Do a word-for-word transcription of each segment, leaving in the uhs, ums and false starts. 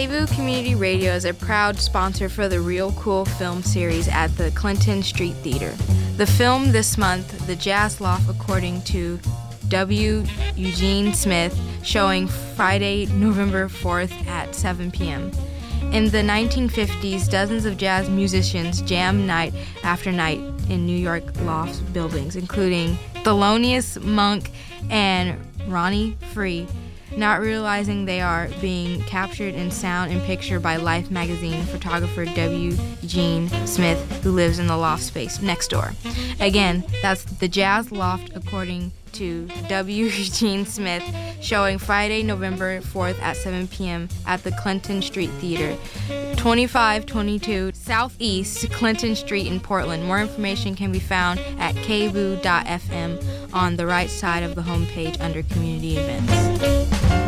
K V U Community Radio is a proud sponsor for the Real Cool film series at the Clinton Street Theater. The film this month, The Jazz Loft, according to W. Eugene Smith, showing Friday, November fourth at seven p.m. In the nineteen fifties, dozens of jazz musicians jammed night after night in New York loft buildings, including Thelonious Monk and Ronnie Free, not realizing they are being captured in sound and picture by Life magazine photographer W. Gene Smith, who lives in the loft space next door. Again, that's The Jazz Loft, according to W. Gene Smith, showing Friday, November fourth at seven p.m. at the Clinton Street Theater, twenty-five twenty-two Southeast Clinton Street in Portland. More information can be found at k v u dot f m on the right side of the homepage under Community Events.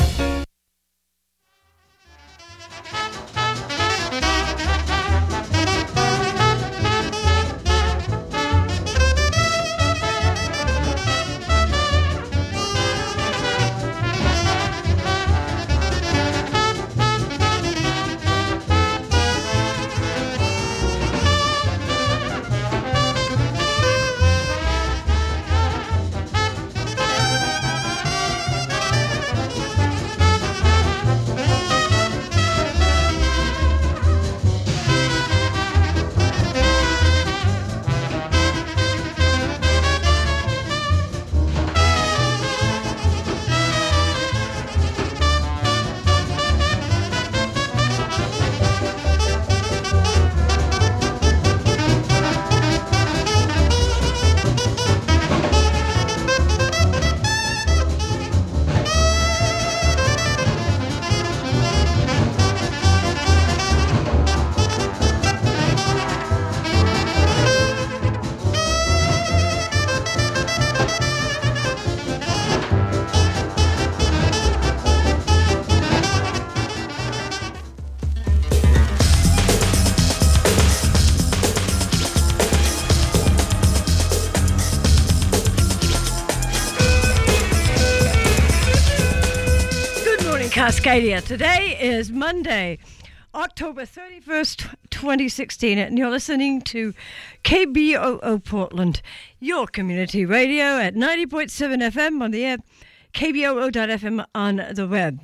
Cascadia. Today is Monday, October thirty-first, twenty sixteen, and you're listening to K B O O Portland, your community radio at ninety point seven F M on the air, k b o o dot f m on the web.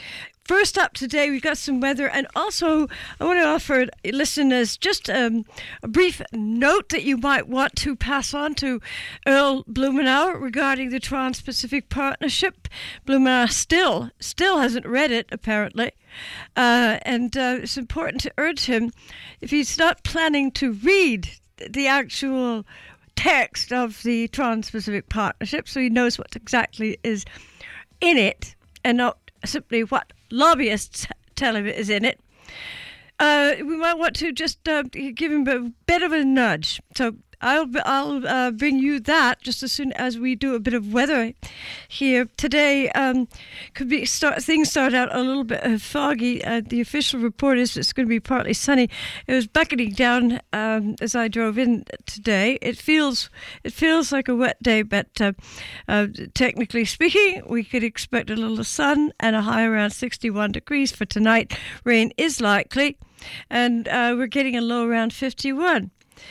First up today, we've got some weather, and also I want to offer listeners just um, a brief note that you might want to pass on to Earl Blumenauer regarding the Trans-Pacific Partnership. Blumenauer still, still hasn't read it, apparently, uh, and uh, it's important to urge him, if he's not planning to read the actual text of the Trans-Pacific Partnership, so he knows what exactly is in it, and not simply what lobbyists tell him is in it, uh, we might want to just uh, give him a bit of a nudge. So I'll I'll uh, bring you that just as soon as we do a bit of weather here today. Um, could be start things start out a little bit uh, foggy. Uh, the official report is it's going to be partly sunny. It was beckoning down um, as I drove in today. It feels it feels like a wet day, but uh, uh, technically speaking, we could expect a little sun and a high around sixty-one degrees for tonight. Rain is likely, and uh, we're getting a low around fifty-one.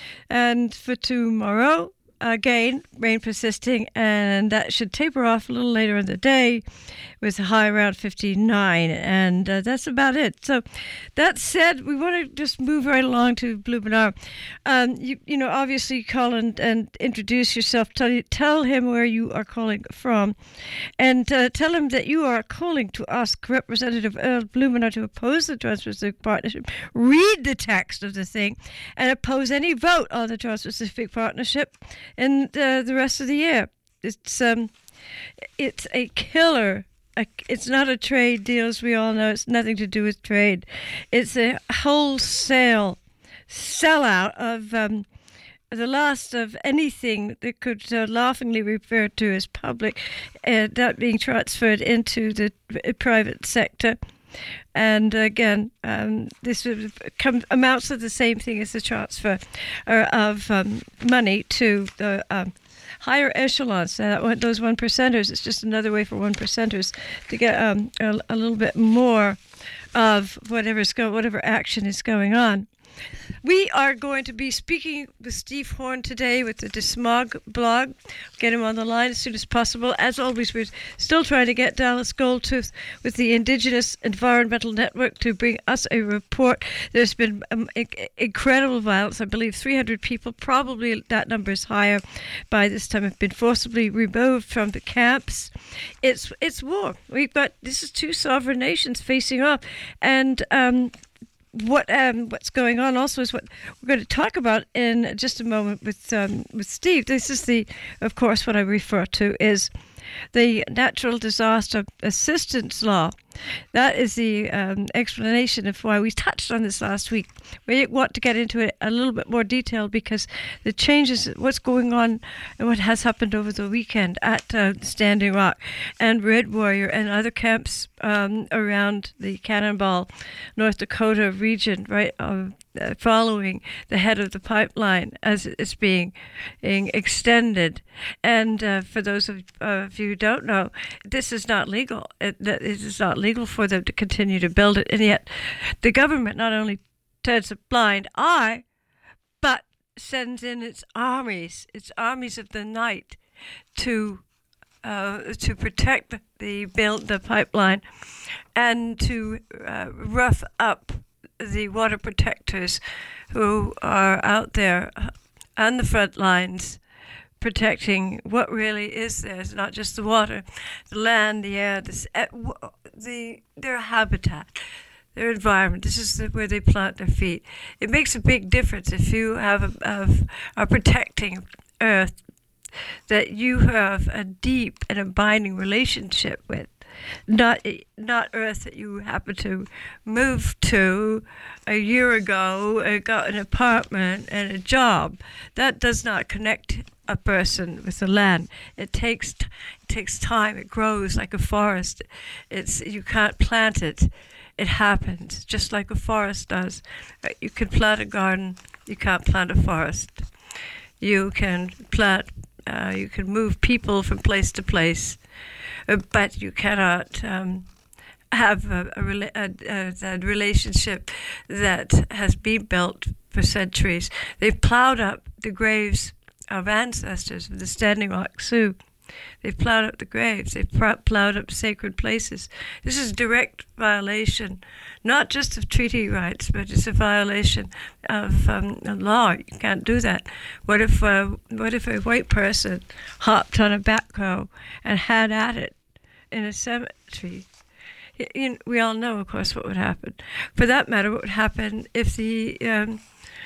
And for tomorrow, again, rain persisting, and that should taper off a little later in the day with a high around fifty-nine, and uh, that's about it. So that said, we want to just move right along to Blumenauer. Um, you, you know, obviously call and, and introduce yourself. Tell, you, tell him where you are calling from, and uh, tell him that you are calling to ask Representative Earl Blumenauer to oppose the Trans-Pacific Partnership, read the text of the thing, and oppose any vote on the Trans-Pacific Partnership in uh, the rest of the year. It's um, it's a killer. A, it's not a trade deal, as we all know. It's nothing to do with trade. It's a wholesale sellout of um, the last of anything that could uh, laughingly refer to as public, uh, that being transferred into the private sector. And again, um, this come, amounts to the same thing as the transfer uh, of um, money to the um, higher echelons, uh, those one percenters. It's just another way for one percenters to get um, a, a little bit more of whatever's go, whatever action is going on. We are going to be speaking with Steve Horn today with the Desmog blog. Get him on the line as soon as possible. As always, we're still trying to get Dallas Goldtooth with the Indigenous Environmental Network to bring us a report. There's been um, I- incredible violence. I believe three hundred people, probably that number is higher by this time, have been forcibly removed from the camps. It's it's war. We've got, this is two sovereign nations facing off. And um What um, what's going on also is what we're going to talk about in just a moment with um, with Steve. This is the, of course, what I refer to is the Natural Disaster Assistance Law. That is the um, explanation of why we touched on this last week. We want to get into it a little bit more detail because the changes, what's going on and what has happened over the weekend at uh, Standing Rock and Red Warrior and other camps um, around the Cannonball, North Dakota region, right, uh, uh, following the head of the pipeline as it's being, being extended. And uh, for those of, uh, of you who don't know, this is not legal. It, it is not legal for them to continue to build it. And yet the government not only turns a blind eye, but sends in its armies, its armies of the night to uh, to protect the build the pipeline and to uh, rough up the water protectors who are out there on the front lines protecting what really is there. It's not just the water, the land, the air, the, the their habitat, their environment. This is the, where they plant their feet. It makes a big difference if you have a, have, are protecting Earth that you have a deep and abiding relationship with. Not not Earth that you happen to move to a year ago and got an apartment and a job. That does not connect a person with the land. It takes it takes time. It grows like a forest. It's you can't plant it. It happens just like a forest does. You can plant a garden. You can't plant a forest. You can plant. Uh, you can move people from place to place. Uh, but you cannot um, have a, a, a, a, a relationship that has been built for centuries. They've plowed up the graves of ancestors of the Standing Rock Sioux. They've plowed up the graves. They've plowed up sacred places. This is a direct violation, not just of treaty rights, but it's a violation of um, law. You can't do that. What if uh, what if a white person hopped on a backhoe and had at it in a cemetery? You know, we all know, of course, what would happen. For that matter, what would happen if the um,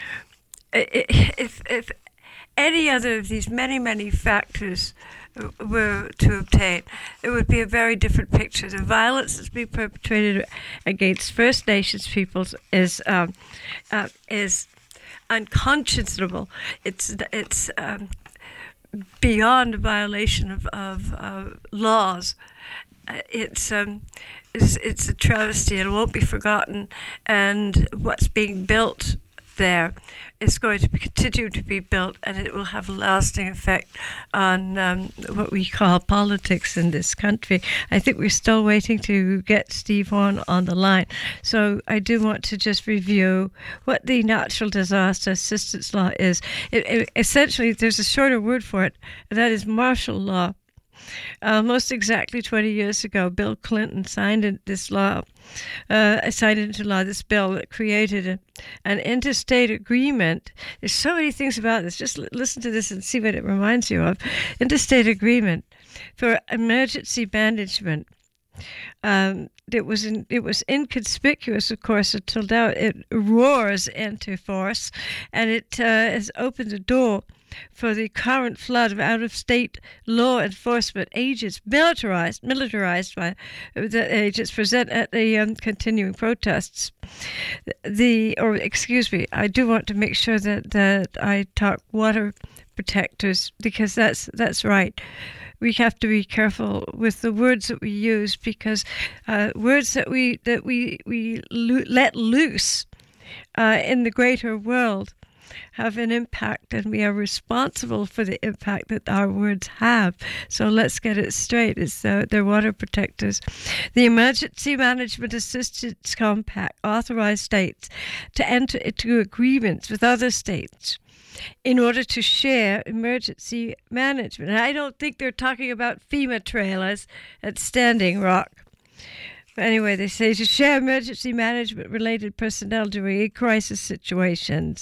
if if any other of these many many factors were to obtain, it would be a very different picture. The violence that's being perpetrated against First Nations peoples is um, uh, is unconscionable. It's it's um, beyond a violation of of uh, laws. Uh, it's um, it's it's a travesty. It won't be forgotten. And what's being built there is going to be, continue to be built, and it will have a lasting effect on um, what we call politics in this country. I think we're still waiting to get Steve Horn on the line. So I do want to just review what the Natural Disaster Assistance Law is. It, it, essentially, there's a shorter word for it, and that is martial law. Uh, most exactly twenty years ago, Bill Clinton signed in this law, uh, signed into law this bill that created a, an interstate agreement. There's so many things about this. Just l- listen to this and see what it reminds you of. Interstate agreement for emergency management. Um, it was in, it was inconspicuous, of course, until now. It roars into force, and it uh, has opened the door for the current flood of out-of-state law enforcement agents, militarized, militarized by the agents present at the um, continuing protests. The, or excuse me, I do want to make sure that, that I talk water protectors, because that's that's right. We have to be careful with the words that we use, because uh, words that we that we we lo- let loose uh, in the greater world have an impact, and we are responsible for the impact that our words have. So let's get it straight. It's uh, they're water protectors. The Emergency Management Assistance Compact authorized states to enter into agreements with other states in order to share emergency management. And I don't think they're talking about FEMA trailers at Standing Rock. But anyway, they say to share emergency management-related personnel during crisis situations.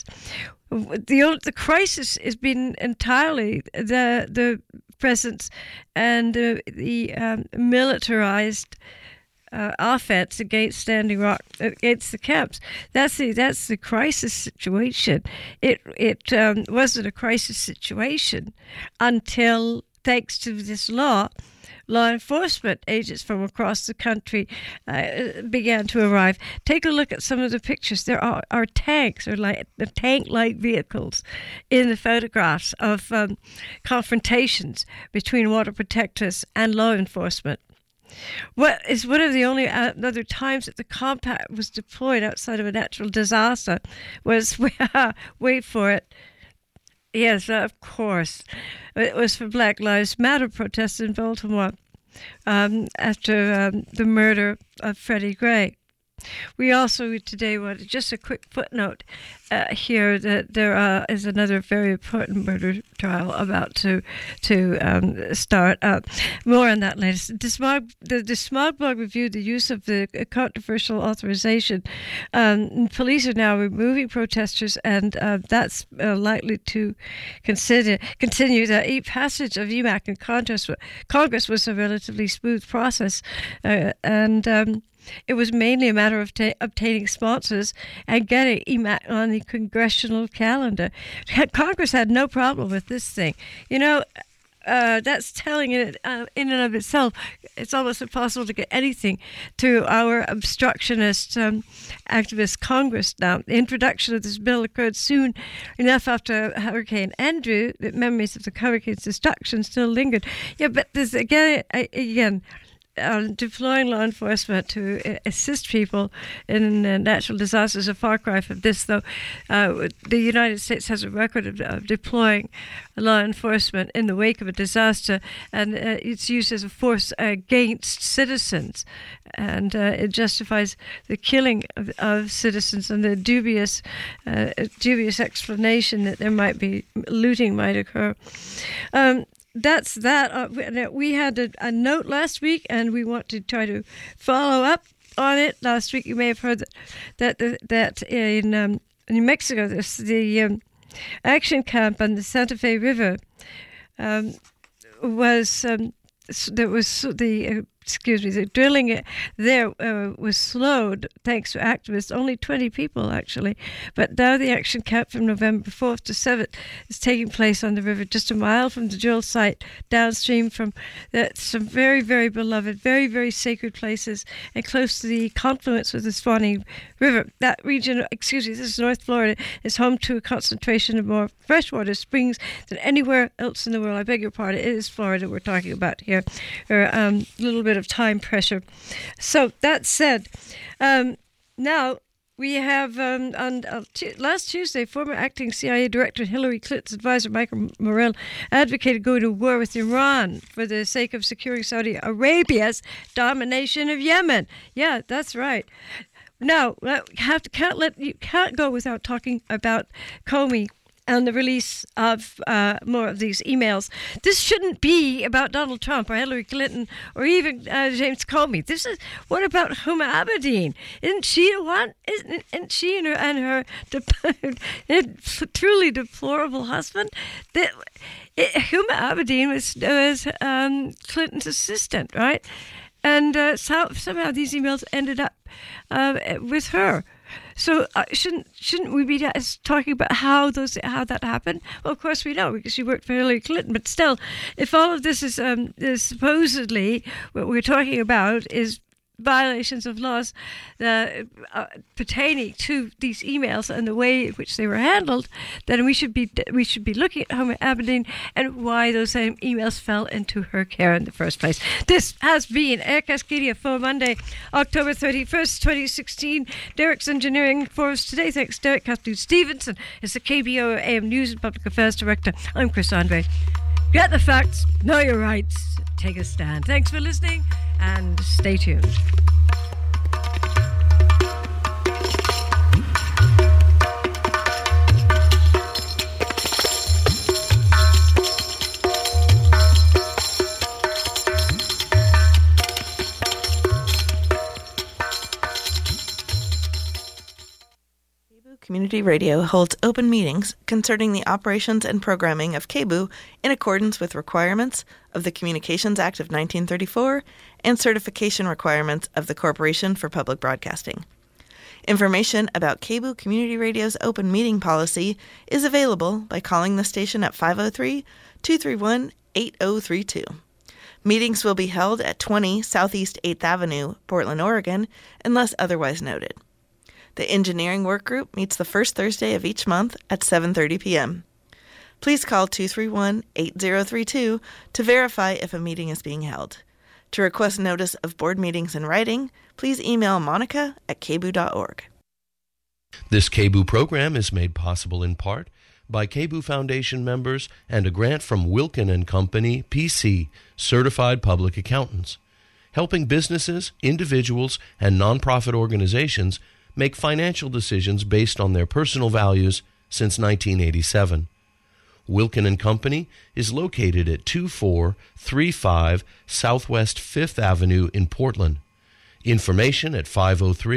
The the crisis has been entirely the the presence and uh, the um, militarized Uh, offense against Standing Rock, against the camps. That's the that's the crisis situation. It it um, wasn't a crisis situation until, thanks to this law, law enforcement agents from across the country uh, began to arrive. Take a look at some of the pictures. There are, are tanks, or like the tank-like vehicles, in the photographs of um, confrontations between water protectors and law enforcement. What is one of the only other times that the compact was deployed outside of a natural disaster was, wait for it, yes, of course, it was for Black Lives Matter protests in Baltimore um, after um, the murder of Freddie Gray. We also today want just a quick footnote uh, here that there uh, is another very important murder trial about to to um, start. Uh, more on that later. The Smog, the, the Smog blog reviewed the use of the controversial authorization. Um, police are now removing protesters, and uh, that's uh, likely to consider continue. The e-passage of E M A C in Congress, Congress was a relatively smooth process, uh, and um, it was mainly a matter of ta- obtaining sponsors and getting E M A C on the congressional calendar. Congress had no problem with this thing. You know, uh, that's telling it uh, in and of itself. It's almost impossible to get anything through our obstructionist um, activist Congress now. The introduction of this bill occurred soon enough after Hurricane Andrew that memories of the hurricane's destruction still lingered. Yeah, but there's again, again, Uh, deploying law enforcement to uh, assist people in uh, natural disasters, a far cry from this, though. Uh, the United States has a record of, of deploying law enforcement in the wake of a disaster, and uh, it's used as a force against citizens, and uh, it justifies the killing of, of citizens and the dubious, uh, dubious explanation that there might be looting might occur. Um, That's that. Uh, we had a, a note last week, and we want to try to follow up on it. Last week, you may have heard that that the, that in um, New Mexico, this, the um, action camp on the Santa Fe River um, was um, there was the uh, excuse me the drilling there uh, was slowed thanks to activists. Only twenty people actually, but now the action camp from November fourth to seventh is taking place on the river just a mile from the drill site downstream from uh, some very very beloved, very very sacred places and close to the confluence with the Swanee River. That region, excuse me, this is North Florida, is home to a concentration of more freshwater springs than anywhere else in the world. I beg your pardon, it is Florida we're talking about here. Or um, a little bit of time pressure. So that said, um, now we have um, on uh, t- last Tuesday, former acting C I A director Hillary Clinton's advisor Michael Morell advocated going to war with Iran for the sake of securing Saudi Arabia's domination of Yemen. Yeah, that's right. Now, have to, can't let you can't go without talking about Comey and the release of uh, more of these emails. This shouldn't be about Donald Trump or Hillary Clinton or even uh, James Comey. This is, what about Huma Abedin? Isn't she the one? Isn't, isn't she and her, and her de- truly deplorable husband? That, it, Huma Abedin was, was um, Clinton's assistant, right? And uh, so, somehow these emails ended up uh, with her. So uh, shouldn't shouldn't we be talking about how those how that happened? Well, of course we know because she worked for Hillary Clinton. But still, if all of this is, um, is supposedly what we're talking about is violations of laws uh, uh, pertaining to these emails and the way in which they were handled, then we should be we should be looking at Homer Aberdeen and why those same emails fell into her care in the first place. This has been Air Cascadia for Monday, October thirty-first, twenty sixteen. Derek's engineering for us today. Thanks, Derek. Catherine Stevenson is the K B O A M News and Public Affairs Director. I'm Chris Andre. Get the facts, know your rights, take a stand. Thanks for listening and stay tuned. Community Radio holds open meetings concerning the operations and programming of K B U in accordance with requirements of the Communications Act of nineteen thirty-four and certification requirements of the Corporation for Public Broadcasting. Information about K B U Community Radio's open meeting policy is available by calling the station at five oh three, two three one, eight oh three two. Meetings will be held at twenty Southeast eighth Avenue, Portland, Oregon, unless otherwise noted. The engineering work group meets the first Thursday of each month at seven thirty p.m. Please call two three one, eight oh three two to verify if a meeting is being held. To request notice of board meetings in writing, please email monica at k b u dot org. This K B U program is made possible in part by K B U Foundation members and a grant from Wilkin and Company, P C, Certified Public Accountants, helping businesses, individuals, and nonprofit organizations make financial decisions based on their personal values since nineteen eighty-seven. Wilkin and Company is located at two four three five Southwest fifth Avenue in Portland. Information at five oh three